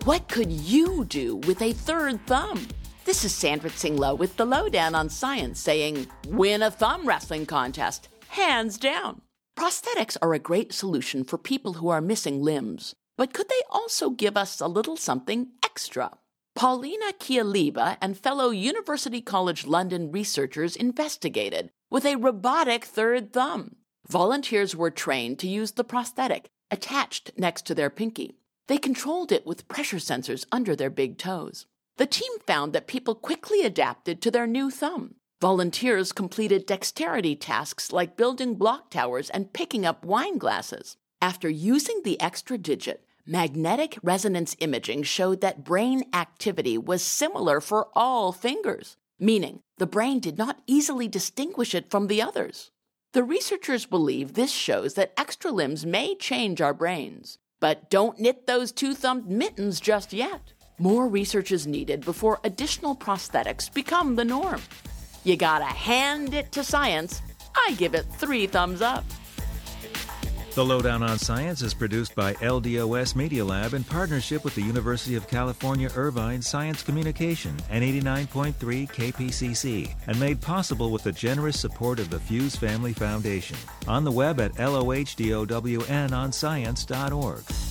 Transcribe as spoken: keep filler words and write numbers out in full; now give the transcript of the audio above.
What could you do with a third thumb? This is Sandra Tsing-Loh with the Lowdown on Science saying, win a thumb wrestling contest, hands down. Prosthetics are a great solution for people who are missing limbs, but could they also give us a little something extra? Paulina Chialiba and fellow University College London researchers investigated with a robotic third thumb. Volunteers were trained to use the prosthetic attached next to their pinky. They controlled it with pressure sensors under their big toes. The team found that people quickly adapted to their new thumb. Volunteers completed dexterity tasks like building block towers and picking up wine glasses. After using the extra digit, magnetic resonance imaging showed that brain activity was similar for all fingers, meaning the brain did not easily distinguish it from the others. The researchers believe this shows that extra limbs may change our brains. But don't knit those two-thumbed mittens just yet. More research is needed before additional prosthetics become the norm. You gotta hand it to science. I give it three thumbs up. The Lowdown on Science is produced by L D O S Media Lab in partnership with the University of California, Irvine Science Communication and eighty-nine point three K P C C, and made possible with the generous support of the Fuse Family Foundation. On the web at lohdowonscience dot org.